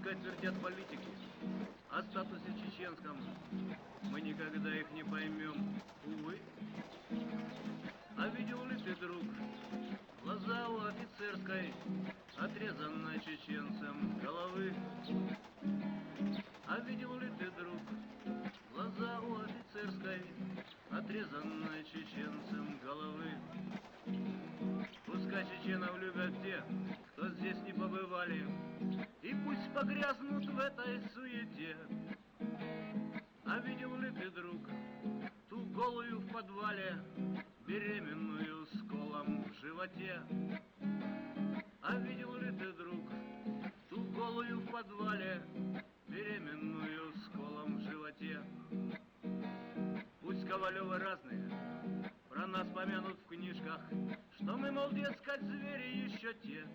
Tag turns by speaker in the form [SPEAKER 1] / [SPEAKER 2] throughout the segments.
[SPEAKER 1] Пускай твердят политики о статусе чеченском, мы никогда их не поймем, увы. А видел ли ты, друг, глаза у офицерской, отрезанной чеченцем головы? А видел ли ты, друг, глаза у офицерской, отрезанной чеченцем головы? Пускай чеченов любят те, кто здесь не побывали, и пусть погрязнут в этой суете. А видел ли ты, друг, ту голую в подвале, беременную с колом в животе? А видел ли ты, друг, ту голую в подвале, беременную с колом в животе? Пусть Ковалевы разные про нас помянут в книжках, что мы, мол, дескать, звери еще те.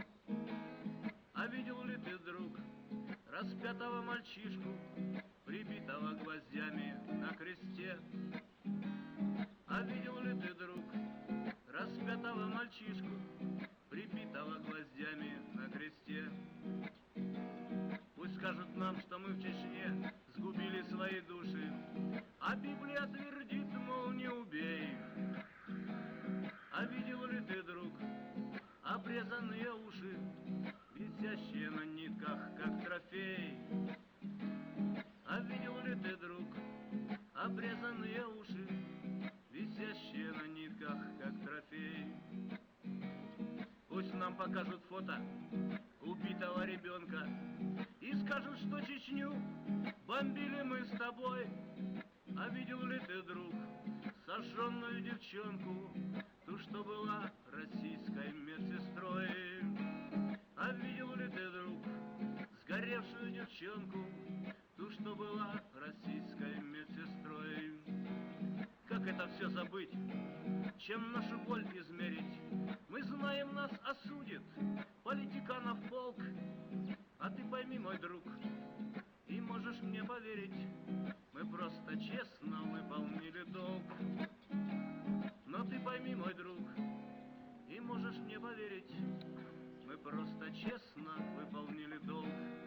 [SPEAKER 1] А видел ли ты, друг, распятого мальчишку, прибитого гвоздями на кресте? А видел ли ты, друг, распятого мальчишку, прибитого гвоздями на кресте? Пусть скажут нам, что мы в Чечне сгубили свои души, а Библия твердит, мол, не убей их. А видел ли ты, друг, обрезанные уши, висящие на нитках, как трофей? А видел ли ты, друг, обрезанные уши, висящие на нитках, как трофей? Пусть нам покажут фото убитого ребенка и скажут, что Чечню бомбили мы с тобой. А видел ли ты, друг, сожженную девчонку, ту, что была российской медсестрой? А видел ли ты, друг, сгоревшую девчонку, ту, что была российской медсестрой? Как это все забыть? Чем нашу боль измерить? Мы знаем, нас осудит политиканов полк. А ты пойми, мой друг, и можешь мне поверить, мы просто честно выполнили долг. Но ты пойми, мой друг, и можешь мне поверить, мы просто честно выполнили долг.